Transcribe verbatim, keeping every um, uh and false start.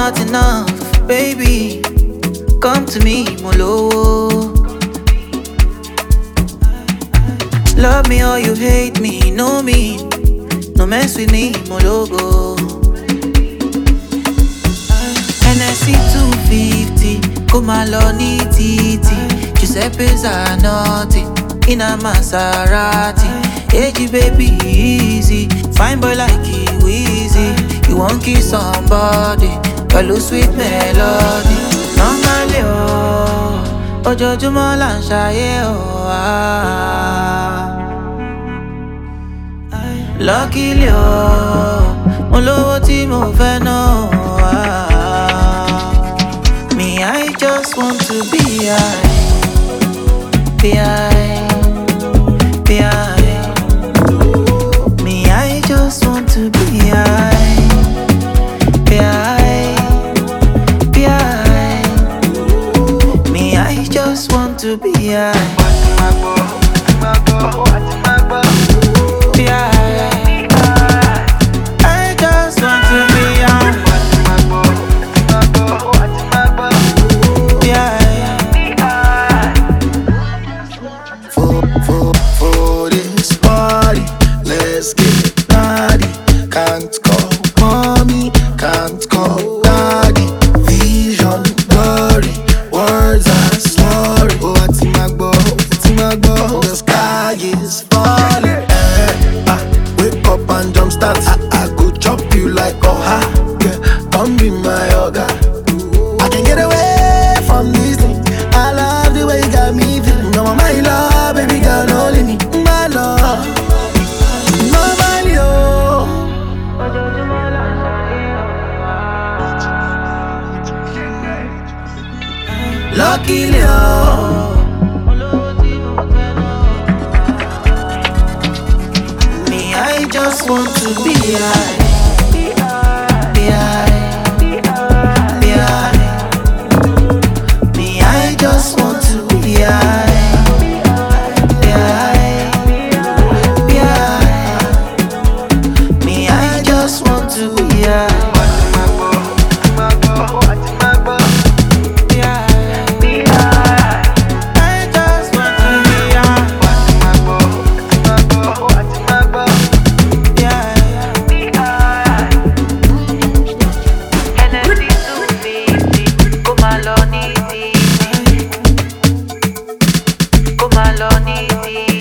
not enough, baby. Come to me, molo. Love me or you hate me, know me. No mess with me, mologo. N S C two fifty, come along, titi. Giuseppe Zanotti, in a Maserati. Hey, baby, easy. Fine boy like you, easy. You won't kiss somebody, follow sweet melody. Normally, oh, ojoojúmọ́ là ń ṣayé, oh, ah. Luckily, oh, mo lówó tí mo fẹ́ ná, oh, ah. Me, I just want to be high, be high, be high. Me, I just want to be high, be high, be high. Me, I just want to be high, be high. I just want to be high, be high. For, for, for this party, let's get naughty. Can't call mommy, can't call daddy. Vision blurry, words are slurry. Oh, what's in my bow, what's in my bow? The sky is falling. Eh, ah, wake up and jump start. I, I go chop you like oh ha. Yeah, come be my yoga. I can get away from this thing. I love the way you got me feeling. No, my love, baby girl, only me, my love. Normally, oh. Luckily, oh. Me, I just want to be high, be high, be high. Me, I just want to be high, be high, be high. Me, I just want to be high. Come along, easy.